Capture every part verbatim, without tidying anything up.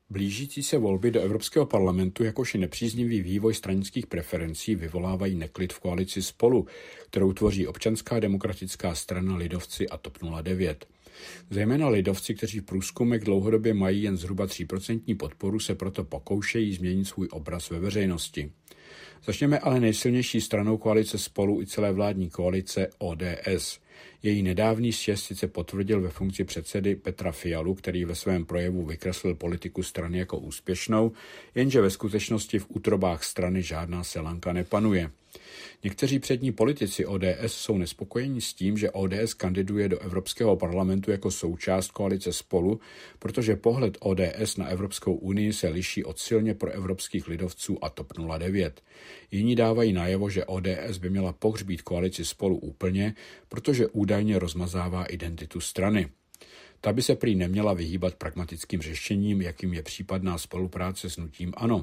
Blížící se volby do Evropského parlamentu, jakož i nepříznivý vývoj stranických preferencí vyvolávají neklid v koalici Spolu, kterou tvoří Občanská demokratická strana, Lidovci a TOP nula devět. Zejména lidovci, kteří v průzkumech dlouhodobě mají jen zhruba tří procent podporu, se proto pokoušejí změnit svůj obraz ve veřejnosti. Začněme ale nejsilnější stranou koalice Spolu i celé vládní koalice O D S. Její nedávný sjezd sice potvrdil ve funkci předsedy Petra Fialu, který ve svém projevu vykreslil politiku strany jako úspěšnou, jenže ve skutečnosti v útrobách strany žádná selanka nepanuje. Někteří přední politici O D S jsou nespokojeni s tím, že O D S kandiduje do Evropského parlamentu jako součást koalice Spolu, protože pohled O D S na Evropskou unii se liší od silně proevropských lidovců a TOP nula devět. Jiní dávají najevo, že O D S by měla pohřbít koalici Spolu úplně, protože údajně rozmazává identitu strany. Ta by se prý neměla vyhýbat pragmatickým řešením, jakým je případná spolupráce s hnutím ANO.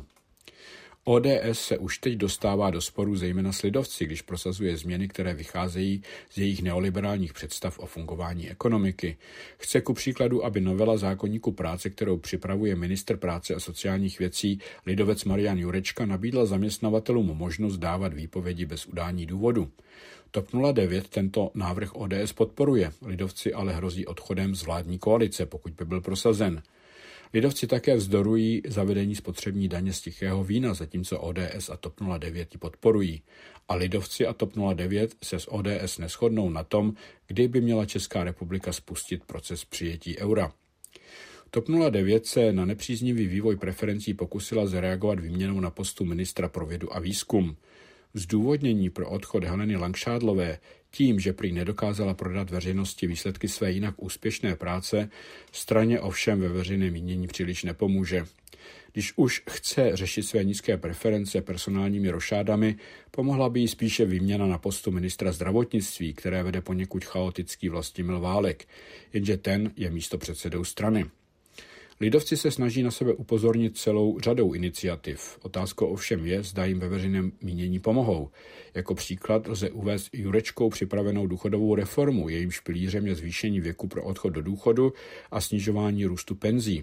O D S se už teď dostává do sporu zejména s lidovci, když prosazuje změny, které vycházejí z jejich neoliberálních představ o fungování ekonomiky. Chce ku příkladu, aby novela zákoníku práce, kterou připravuje ministr práce a sociálních věcí lidovec Marian Jurečka, nabídla zaměstnavatelům možnost dávat výpovědi bez udání důvodu. TOP nula devět tento návrh O D S podporuje, lidovci ale hrozí odchodem z vládní koalice, pokud by byl prosazen. Lidovci také vzdorují zavedení spotřební daně z tichého vína, zatímco O D S a TOP nula devět ji podporují. A lidovci a TOP nula devět se s O D S neshodnou na tom, kdy by měla Česká republika spustit proces přijetí eura. TOP nula devět se na nepříznivý vývoj preferencí pokusila zareagovat výměnou na postu ministra pro vědu a výzkum. Zdůvodnění pro odchod Heleny Langšádlové tím, že prý nedokázala prodat veřejnosti výsledky své jinak úspěšné práce, straně ovšem ve veřejném mínění příliš nepomůže. Když už chce řešit své nízké preference personálními rošádami, pomohla by jí spíše výměna na postu ministra zdravotnictví, které vede poněkud chaotický Vlastimil Válek, jenže ten je místopředsedou strany. Lidovci se snaží na sebe upozornit celou řadou iniciativ. Otázkou ovšem je, zda jim ve veřejném mínění pomohou. Jako příklad lze uvést Jurečkou připravenou důchodovou reformu, jejímž pilířem je zvýšení věku pro odchod do důchodu a snižování růstu penzí.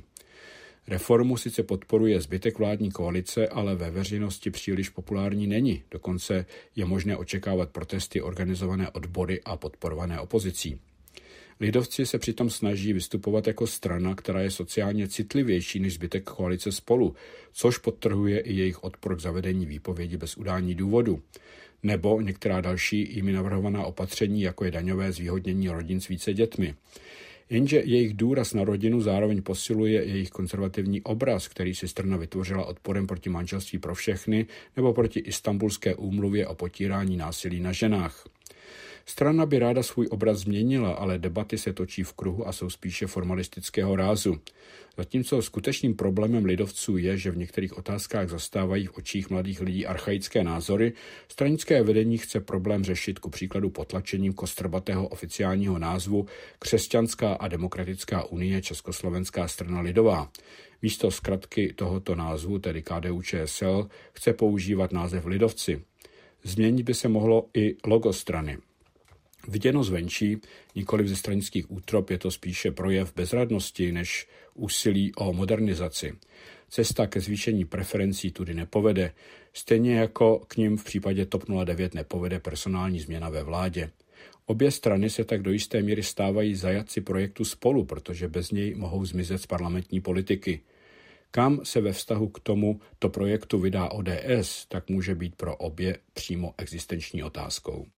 Reformu sice podporuje zbytek vládní koalice, ale ve veřejnosti příliš populární není. Dokonce je možné očekávat protesty organizované odbory a podporované opozicí. Lidovci se přitom snaží vystupovat jako strana, která je sociálně citlivější než zbytek koalice Spolu, což podtrhuje i jejich odpor k zavedení výpovědi bez udání důvodu. Nebo některá další jimi navrhovaná opatření, jako je daňové zvýhodnění rodin s více dětmi. Jenže jejich důraz na rodinu zároveň posiluje jejich konzervativní obraz, který si strana vytvořila odporem proti manželství pro všechny nebo proti Istanbulské úmluvě o potírání násilí na ženách. Strana by ráda svůj obraz změnila, ale debaty se točí v kruhu a jsou spíše formalistického rázu. Zatímco skutečným problémem lidovců je, že v některých otázkách zastávají v očích mladých lidí archaické názory, stranické vedení chce problém řešit ku příkladu potlačením kostrbatého oficiálního názvu Křesťanská a demokratická unie Československá strana lidová. Místo zkratky tohoto názvu, tedy K D U Č S L, chce používat název lidovci. Změnit by se mohlo i logo strany. Viděno zvenčí, nikoliv ze stranických útrop, je to spíše projev bezradnosti než úsilí o modernizaci. Cesta ke zvýšení preferencí tudy nepovede, stejně jako k nim v případě TOP nula devět nepovede personální změna ve vládě. Obě strany se tak do jisté míry stávají zajatci projektu Spolu, protože bez něj mohou zmizet z parlamentní politiky. Kam se ve vztahu k tomuto projektu vydá O D S, tak může být pro obě přímo existenční otázkou.